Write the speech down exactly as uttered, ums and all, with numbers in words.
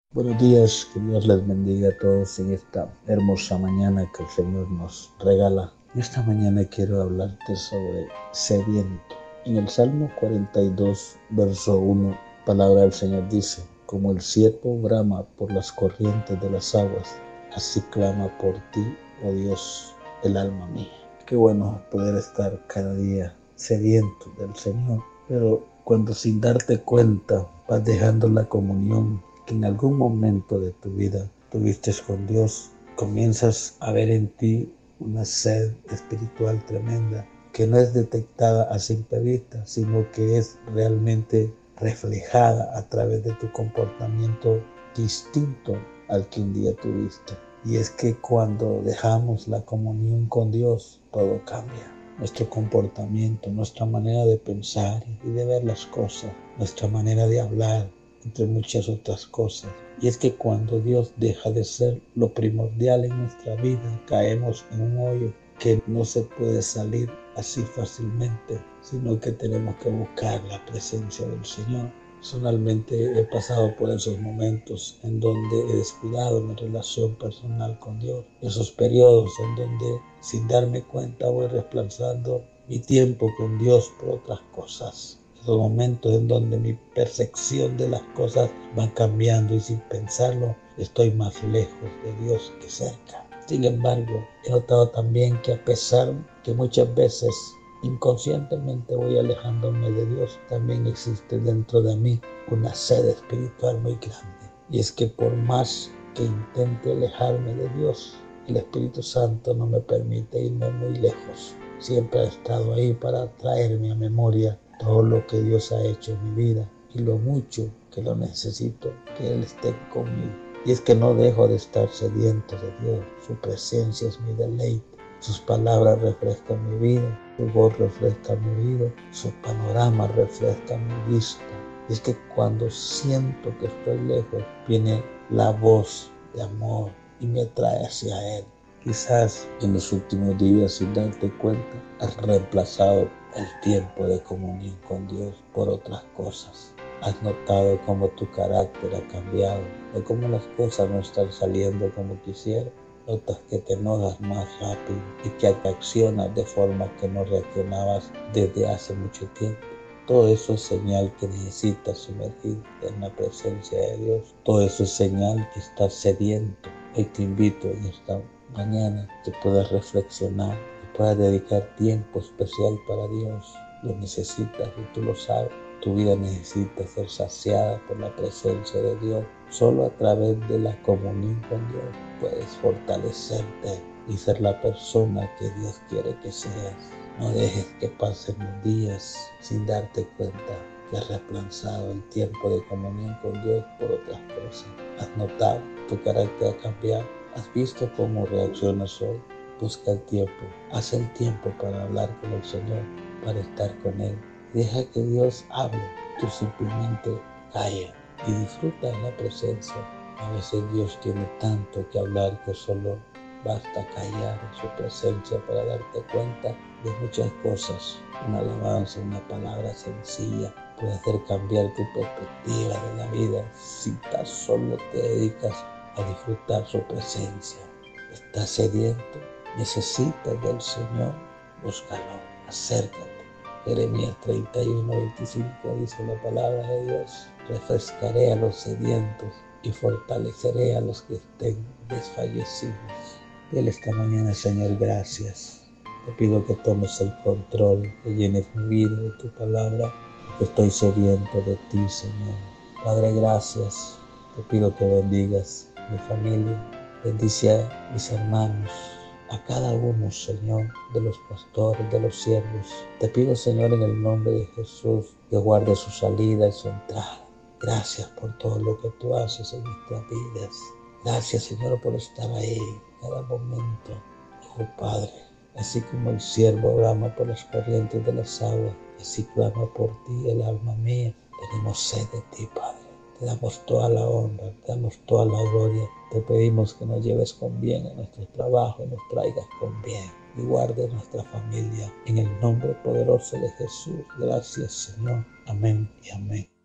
Buenos días, que Dios les bendiga a todos en esta hermosa mañana que el Señor nos regala. Esta mañana quiero hablarte sobre sediento. En el Salmo cuarenta y dos, verso uno, palabra del Señor dice: como el ciervo brama por las corrientes de las aguas, así clama por ti, oh Dios, el alma mía. Qué bueno poder estar cada día sediento del Señor, pero cuando sin darte cuenta vas dejando la comunión que en algún momento de tu vida tuviste con Dios, comienzas a ver en ti una sed espiritual tremenda que no es detectada a simple vista, sino que es realmente reflejada a través de tu comportamiento distinto al que un día tuviste. Y es que cuando dejamos la comunión con Dios, todo cambia. Nuestro comportamiento, nuestra manera de pensar y de ver las cosas, nuestra manera de hablar, entre muchas otras cosas. Y es que cuando Dios deja de ser lo primordial en nuestra vida, caemos en un hoyo que no se puede salir así fácilmente, sino que tenemos que buscar la presencia del Señor. Personalmente he pasado por esos momentos en donde he descuidado mi relación personal con Dios, esos periodos en donde sin darme cuenta voy reemplazando mi tiempo con Dios por otras cosas. Esos momentos en donde mi percepción de las cosas va cambiando y sin pensarlo estoy más lejos de Dios que cerca. Sin embargo, he notado también que a pesar que muchas veces inconscientemente voy alejándome de Dios, también existe dentro de mí una sed espiritual muy grande. Y es que por más que intente alejarme de Dios, el Espíritu Santo no me permite irme muy lejos. Siempre ha estado ahí para traerme a memoria todo lo que Dios ha hecho en mi vida y lo mucho que lo necesito que Él esté conmigo. Y es que no dejo de estar sediento de Dios. Su presencia es mi deleite. Sus palabras refrescan mi vida, su voz refresca mi vida, su panorama refresca mi vista. Y es que cuando siento que estoy lejos, viene la voz de amor y me trae hacia Él. Quizás en los últimos días, sin darte cuenta, has reemplazado el tiempo de comunión con Dios por otras cosas. Has notado cómo tu carácter ha cambiado o cómo las cosas no están saliendo como quisieras. Notas que te enojas más rápido y que accionas de forma que no reaccionabas desde hace mucho tiempo. Todo eso es señal que necesitas sumergirte en la presencia de Dios. Todo eso es señal que estás sediento. Hoy te invito en esta mañana que puedas reflexionar, que puedas dedicar tiempo especial para Dios. Lo necesitas y tú lo sabes. Tu vida necesita ser saciada por la presencia de Dios. Solo a través de la comunión con Dios puedes fortalecerte y ser la persona que Dios quiere que seas. No dejes que pasen los días sin darte cuenta que has reemplazado el tiempo de comunión con Dios por otras cosas. Has notado tu carácter ha cambiado. Has visto cómo reaccionas hoy. Busca el tiempo. Haz el tiempo para hablar con el Señor, para estar con Él. Deja que Dios hable. Tú simplemente calla y disfruta de la presencia. A veces Dios tiene tanto que hablar que solo basta callar en su presencia para darte cuenta de muchas cosas. Una alabanza, una palabra sencilla puede hacer cambiar tu perspectiva de la vida si tan solo te dedicas a disfrutar su presencia. ¿Estás sediento? ¿Necesitas del Señor? Búscalo, acércate. Jeremías treinta y uno, veinticinco dice la palabra de Dios: refrescaré a los sedientos y fortaleceré a los que estén desfallecidos. Dile esta mañana: Señor, gracias. Te pido que tomes el control, que llenes mi vida de tu palabra, que estoy sediento de ti, Señor. Padre, gracias. Te pido que bendigas a mi familia, bendice a mis hermanos, a cada uno, Señor, de los pastores, de los siervos. Te pido, Señor, en el nombre de Jesús, que guarde su salida y su entrada. Gracias por todo lo que tú haces en nuestras vidas. Gracias, Señor, por estar ahí cada momento. Oh, Padre, así como el siervo brama por las corrientes de las aguas, así clama por ti el alma mía. Tenemos sed de ti, Padre. Te damos toda la honra, te damos toda la gloria. Te pedimos que nos lleves con bien a nuestro trabajo y nos traigas con bien. Y guarde nuestra familia en el nombre poderoso de Jesús. Gracias, Señor. Amén y amén.